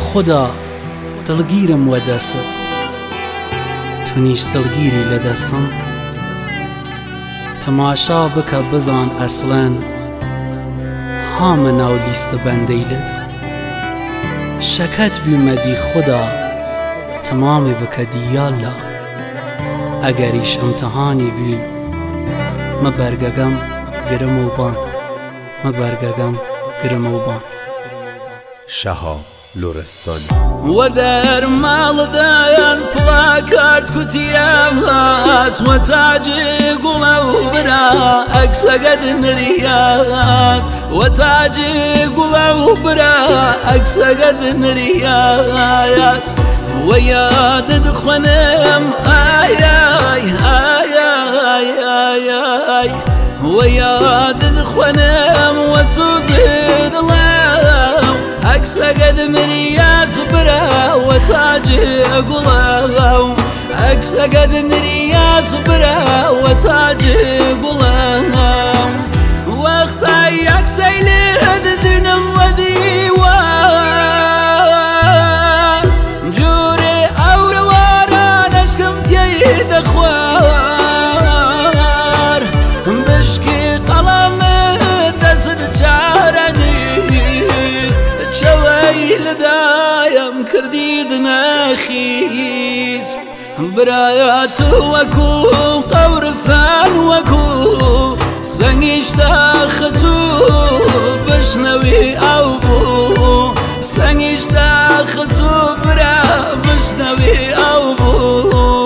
خدا دڵگیرم وەدەست تونیش دڵگیری لەدەسم تەماشا بکە بزان ئەسڵەن هامە ناو لیستە بەندەیلت شەکەت بیمەدی خدا تەمامی بکە دیالا ئەگەریش ئەمتەحانی بی مە بەرگەگەم گرم و بان مە بەرگەگەم گرم و بان شەهاب لۆرەستانی وەدەر ماڵدایان پڵاکارد کوتیام هاس وە تاجی گوڵە و برا ئەکسەگەد نریاس وە تاجی گوڵە و برا ئەکسەگەد نریاس وە یادت خوێنم ئایای ئایای ئایای وە یادت خوێنم وە سوزی دڵم ئەکسەگەد نریاس برا وە تاجی گوڵە ئەکسەگەد نریاس برا وە تاجی گوڵە وەختای ئەکسەی لێت دنم وە دیوار جوورێ ئەورەواران ئەشکم تێی دەخوار بشکی قەڵەمت دەست چارە نیست چەوەی لەدایم کردید نەخیز برایە تو وەکو قەورسان وەکو سەنگیش داخەتوو بشنەوی ئەو بوو سەنگیش داخەتوو برا بشنەوی ئەو بوو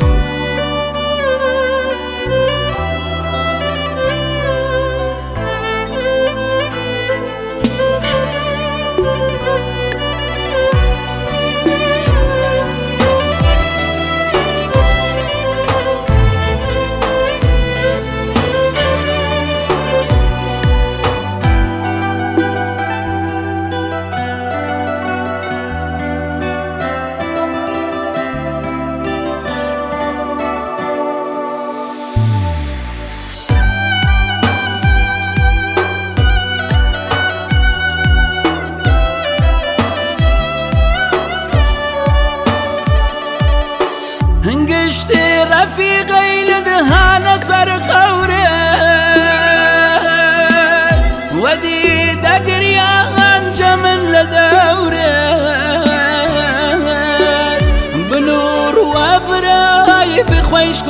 هنگشتی رفیقی لدهانە سەر قەورێ وەدی دەگریا ئەنجە من لە دەورێ بنوور وە برای بخۆیش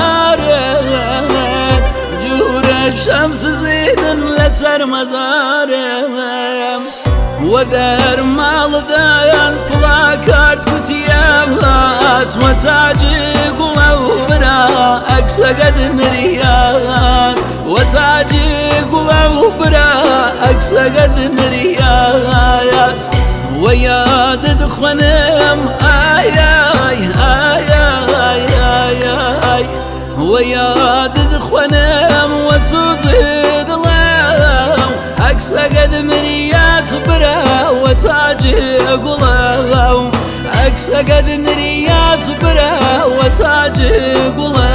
گوزارێ جوورە شەمس زیدن لەسەر مەزارێ وەدەر ماڵدایان پڵاکارد کوتیام هاس وە تاجی گوڵە و برا ئەکسەگەد نریاس وە تاجی گوڵە و برا ئەکسەگەد نریاس وە یادت خوێنم ئایای ئایای ئایای وە یادت خوێنم وە سوزی دڵم ئەکسەگەد نریاس برا وە تاجی گوڵە ئەکسەگەد نریاس برا وە تاجی گوڵە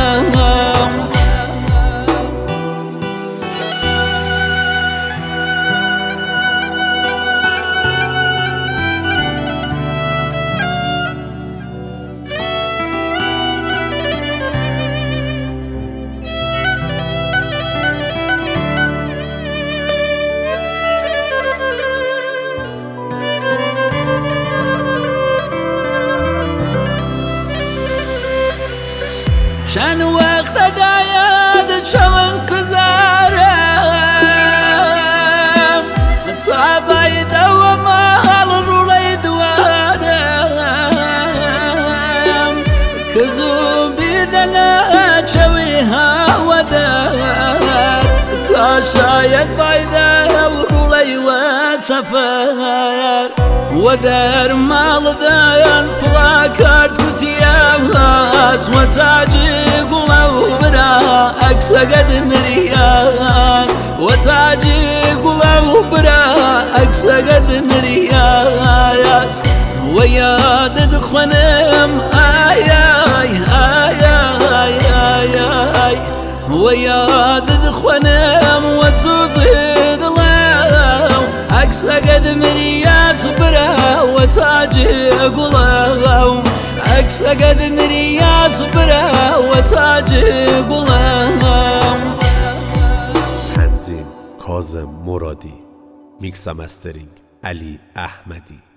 چەند وەختەدایە دەچەم انتزارم تا بایدەوە ماڵ ڕوڵەی دوارم کە زوو بیدەنە چەوی هاوەدار تا شاید بایدە ڕوڵەی وە سەفەر وەدەر ماڵدایان پڵاکارد کوتیام هاس وە تاجی گوڵە و برا ئەکسەگەد نریاس وە تاجی گوڵە و برا ئەکسەگەد نریاس وە یادت خوێنم ئایای ئایای ئایای وە یادت خوێنم وە سوزی دڵم ئەکسەگەد مرياس برا وتاجي قلهم عكس قد مرياس برا وتاجي قلهم. تنظیم کاظم مرادی، میکس و مسترینگ علی احمدی.